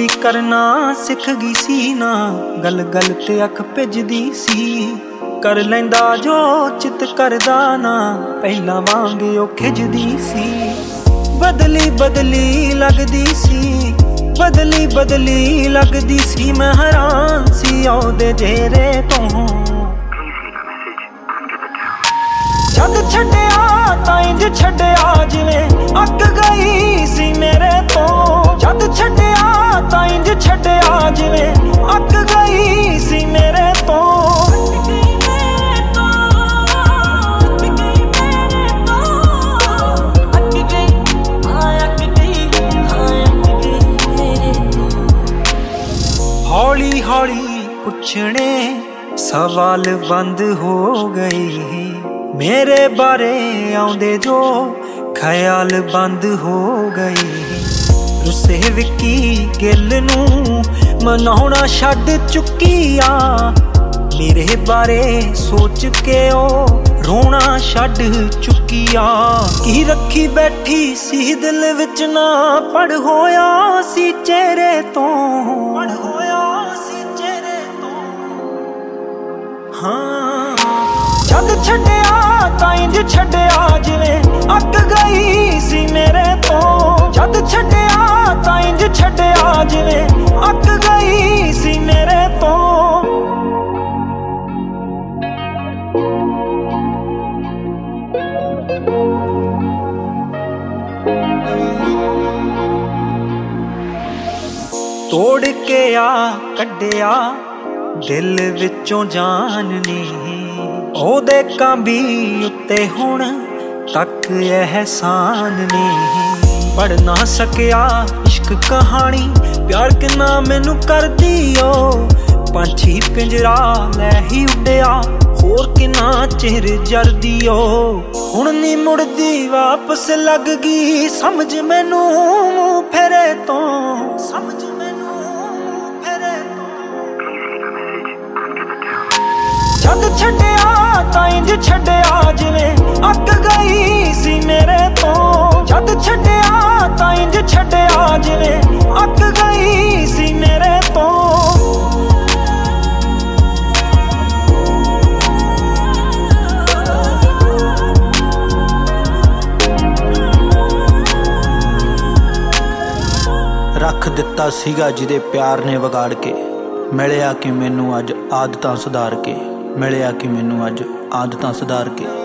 ਵੀ ਕਰਨਾ ਸਿੱਖ ਗਈ ਸੀ ਨਾ, ਗਲ ਗਲ ਤੇ ਅੱਖ ਭਿੱਜਦੀ ਸੀ। ਕਰ ਲੈਂਦਾ ਜੋ ਚਿੱਤ ਕਰਦਾ ਨਾ, ਪਹਿਲਾਂ ਵਾਂਗ ਉਹ ਖਿੱਚਦੀ ਸੀ। ਬਦਲੀ ਬਦਲੀ ਲੱਗਦੀ ਸੀ, ਬਦਲੀ ਬਦਲੀ ਲੱਗਦੀ ਸੀ। ਮੈਂ ਹੈਰਾਨ ਸੀ ਉਹਦੇ ਚਿਹਰੇ ਤੋਂ। ਜਦ ਛੱਡਿਆ ਤਾਂ ਇੰਝ ਛੱਡਿਆ ਜਿਵੇਂ ਅੱਕ ਗਈ ਸੀ ਮੇਰੇ ਤੋਂ। ਜਦ ਛੱਡਿਆ ਤਾਂ ਇੰਝ ਛੱਡਿਆ ਜਿਵੇਂ ਅੱਕ ਗਈ ਸੀ ਮੇਰੇ ਤੋਂ। ਹੌਲੀ ਹੌਲੀ ਪੁੱਛਣੇ ਸਵਾਲ ਬੰਦ ਹੋ ਗਏ, ਮੇਰੇ ਬਾਰੇ ਆਉਂਦੇ ਜੋ ਖਿਆਲ ਬੰਦ ਹੋ ਗਏ। ਰੁੱਸੇ ਵਿੱਕੀ ਗਿੱਲ ਨੂੰ ਮਨਾਉਣਾ ਛੱਡ ਚੁੱਕੀ ਆ, ਮੇਰੇ ਬਾਰੇ ਸੋਚ ਕੇ ਉਹ ਰੋਣਾ ਛੱਡ ਚੁੱਕੀ ਆ। ਕੀ ਰੱਖੀ ਬੈਠੀ ਸੀ ਦਿਲ ਵਿੱਚ ਨਾ ਪੜ ਹੋਇਆ ਸੀ ਚਿਹਰੇ ਤੋਂ, ਪੜ ਹੋਇਆ ਸੀ ਚਿਹਰੇ ਤੋਂ। ਹਾਂ ਜਦ ਛੱਡਿਆ ਤਾਂ ਇੰਝ ਛੱਡਿਆ ਜਿਵੇਂ ਅੱਕ ਗਈ ਸੀ ਮੇਰੇ ਤੋਂ। ਜਦ ਛੱਡਿਆ ਤਾਂ ਇੰਝ ਛੱਡਿਆ ਜਿਵੇਂ ਅੱਕ ਗਈ ਸੀ ਮੇਰੇ ਤੋਂ। ਤੋੜ ਕੇ ਆ ਕੱਢਿਆ ਦਿਲ ਵਿੱਚੋਂ ਜਾਨ ਨੇ, ਉਹਦੇ ਕਾਂਬੀ ਉੱਤੇ ਹੁਣ ਤੱਕ ਅਹਿਸਾਨ ਨੇ। ਪੜ ਨਾ ਸਕਿਆ ਇਸ਼ਕ ਕਹਾਣੀ, ਪਿਆਰ ਕਿੰਨਾ ਮੈਨੂੰ ਕਰਦੀ ਓ। ਪੰਛੀ ਪਿੰਜਰਾ ਲੈ ਹੀ ਉੱਡਿਆ, ਹੋਰ ਕਿੰਨਾ ਚਿਰ ਜਰਦੀ ਓ। ਹੁਣ ਨੀ ਮੁੜਦੀ ਵਾਪਸ ਲੱਗ ਗਈ ਸਮਝ ਮੈਨੂੰ ਫੇਰੇ ਤੋਂ, ਸਮਝ ਮੈਨੂੰ ਫੇਰੇ ਤੋਂ। ਜਦ ਛੱਡਿਆ ਤਾਂ ਇੰਝ ਛੱਡਿਆ ਜਿਵੇਂ ਅੱਕ ਗਈ ਸੀ ਮੇਰੇ ਤੋਂ। ਜਦ ਛੱਡਿਆ ਤਾਂ ਇੰਝ ਛੱਡਿਆ ਜਿਵੇਂ ਅੱਕ ਗਈ ਸੀ ਮੇਰੇ ਤੋਂ। ਰੱਖ ਦਿੱਤਾ ਸੀਗਾ ਜਿਹਦੇ ਪਿਆਰ ਨੇ ਵਿਗਾੜ ਕੇ, ਮਿਲਿਆ ਕਿ ਮੈਨੂੰ ਅੱਜ ਆਦਤਾਂ ਸੁਧਾਰ ਕੇ, ਮਿਲਿਆ ਕਿ ਮੈਨੂੰ ਅੱਜ ਆਦਤਾਂ ਸੁਧਾਰ ਕੇ।